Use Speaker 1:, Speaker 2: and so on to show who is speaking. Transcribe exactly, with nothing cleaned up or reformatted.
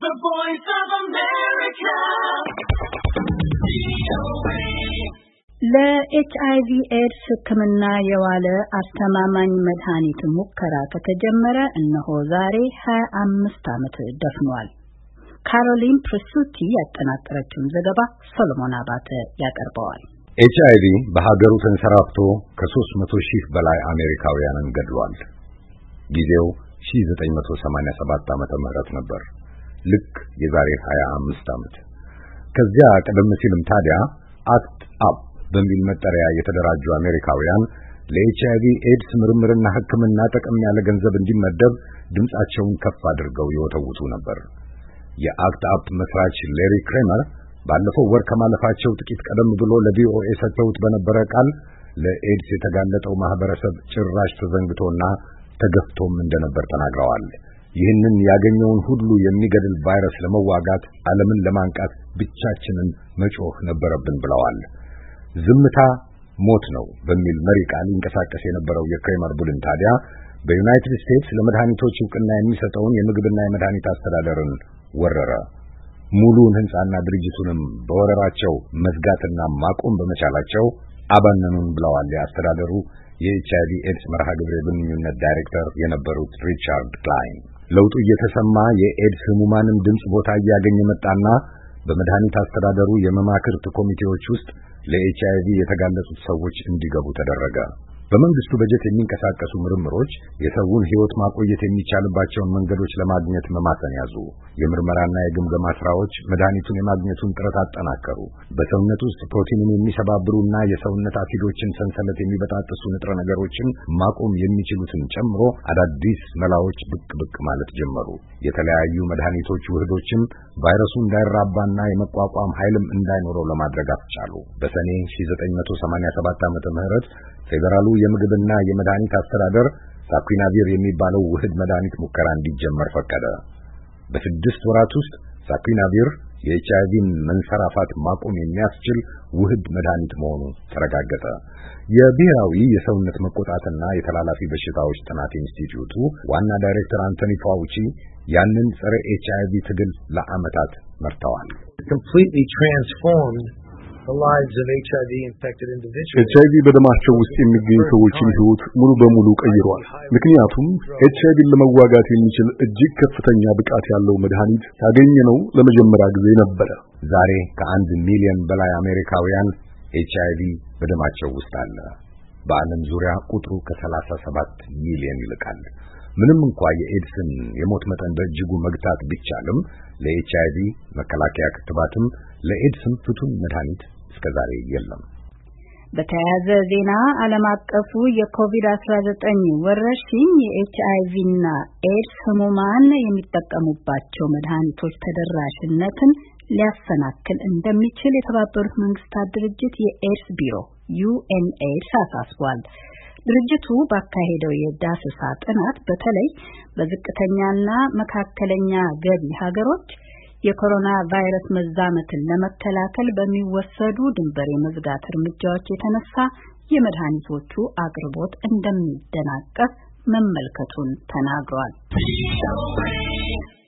Speaker 1: The Voice of America.
Speaker 2: ለኤች አይ ቪ ኤድስ ሕክምና የዋለ አስተማማኝ መድኃኒት ሙከራ ከተጀመረ እነሆ ዛሬ ሀያ አምስት ዓመት ደፍኗል። ካሮሊን ፕሪሱቲ ያጠናቀረችውን ዘገባ ሶሎሞን አባተ ያቀርበዋል።
Speaker 3: ኤች አይ ቪ በሀገሩ ተንሰራፍቶ ከሦስት መቶ ሺህ በላይ አሜሪካውያንን ገድሏል። ጊዜው ሺህ ዘጠኝ መቶ ሰማንያ ሰባት ዓመተ ምህረት ነበር። ልክ የዛሬ ሀያ አምስት ዓመት። ከዚያ ቀደም ሲልም ታዲያ አክት አፕ በሚል መጠሪያ የተደራጁ አሜሪካውያን ለኤች አይ ቪ ኤድስ ምርምርና ሕክምና ጠቀም ያለ ገንዘብ እንዲመደብ ድምጻቸውን ከፍ አድርገው ይወተውቱ ነበር። የአክት አፕ መስራች ሌሪ ክሬመር ባለፈው ወር ከማለፋቸው ጥቂት ቀደም ብሎ ለቪኦኤ ሰጥተውት በነበረ ቃል ለኤድስ የተጋለጠው ማህበረሰብ ጭራሽ ተዘንግቶና ተገፍቶም እንደነበር ተናግረዋል። ይህንን ያገኘውን ሁሉ የሚገድል ቫይረስ ለመዋጋት ዓለምን ለማንቃት ብቻችንን መጮህ ነበረብን ብለዋል። ዝምታ ሞት ነው በሚል መሪ ቃል ይንቀሳቀስ የነበረው የክሬመር ቡድን ታዲያ በዩናይትድ ስቴትስ ለመድኃኒቶች ዕውቅና የሚሰጠውን የምግብና የመድኃኒት አስተዳደርን ወረረ። ሙሉውን ህንጻና ድርጅቱንም በወረራቸው መዝጋትና ማቆም በመቻላቸው አባነኑን ብለዋል የአስተዳደሩ የኤች አይ ቪ ኤድስ መርሃ ግብር ግንኙነት ዳይሬክተር የነበሩት ሪቻርድ ክላይን። ለውጡ እየተሰማ የኤድስ ህሙማንን ድምጽ ቦታ እያገኘ መጣና በመድኃኒት አስተዳደሩ የመማክርት ኮሚቴዎች ውስጥ ለኤች አይ ቪ የተጋለጡት ሰዎች እንዲገቡ ተደረገ። በመንግስቱ በጀት የሚንቀሳቀሱ ምርምሮች የሰውን ህይወት ማቆየት የሚቻልባቸውን መንገዶች ለማግኘት መማፀን ያዙ። የምርመራና የግምገማ ስራዎች መድኃኒቱን የማግኘቱን ጥረት አጠናከሩ። በሰውነት ውስጥ ፕሮቲንን የሚሰባብሩና የሰውነት አሲዶችን ሰንሰለት የሚበጣጥሱ ንጥረ ነገሮችን ማቆም የሚችሉትን ጨምሮ አዳዲስ መላዎች ብቅ ብቅ ማለት ጀመሩ። የተለያዩ መድኃኒቶች ውህዶችን ቫይረሱ እንዳይራባና የመቋቋም ኃይልም እንዳይኖረው ለማድረግ አስቻሉ። በሰኔ ሺህ ዘጠኝ መቶ ሰማንያ ሰባት ዓመተ ምህረት ፌደራሉ የምግብና የመድኃኒት አስተዳደር ሳኩናቪር የሚባለው ውህድ መድኃኒት ሙከራ እንዲጀመር ፈቀደ። በስድስት ወራት ውስጥ ሳኩናቪር የኤች አይ ቪን መንሰራፋት ማቆም የሚያስችል ውህድ መድኃኒት መሆኑ ተረጋገጠ። የብሔራዊ የሰውነት መቆጣትና የተላላፊ በሽታዎች ጥናት ኢንስቲትዩቱ ዋና ዳይሬክተር አንቶኒ ፋውቺ ያንን ጸረ ኤች አይ ቪ ትግል ለዓመታት መርተዋል።
Speaker 4: completely transformed the lives of ኤች አይ ቪ infected individuals.
Speaker 5: ኤች አይ ቪ በደማቸው ውስጥ የሚገኙ ሰዎችን ህይወት ሙሉ በሙሉ ቀይሯል። ምክንያቱም ኤች አይ ቪን ለመዋጋት የሚችል እጅግ ከፍተኛ ብቃት ያለው መድኃኒት ያገኘነው ለመጀመሪያ ጊዜ ነበር።
Speaker 3: ዛሬ ከአንድ ሚሊዮን በላይ አሜሪካውያን ኤች አይ ቪ በደማቸው ውስጥ አለ። በዓለም ዙሪያ ቁጥሩ ከሰላሳ ሰባት ሚሊዮን ይልቃል። ምንም እንኳን የኤድስን የሞት መጠን በእጅጉ መግታት ቢቻልም ለኤች አይ ቪ መከላከያ ክትባትም ለኤድስም ፍቱን መድኃኒት እስከዛሬ የለም።
Speaker 2: በተያያዘ ዜና ዓለም አቀፉ የኮቪድ አስራ ዘጠኝ ወረርሽኝ የኤች አይ ቪ እና ኤድስ ህሙማን የሚጠቀሙባቸው መድኃኒቶች ተደራሽነትን ሊያሰናክል እንደሚችል የተባበሩት መንግስታት ድርጅት የኤድስ ቢሮ ዩ ኤን ኤድስ አሳስቧል። ድርጅቱ ባካሄደው የዳሰሳ ጥናት በተለይ በዝቅተኛና መካከለኛ ገቢ ሀገሮች የኮሮና ቫይረስ መዛመትን ለመከላከል በሚወሰዱ ድንበር የመዝጋት እርምጃዎች የተነሳ የመድኃኒቶቹ አቅርቦት እንደሚደናቀፍ መመልከቱን ተናግሯል።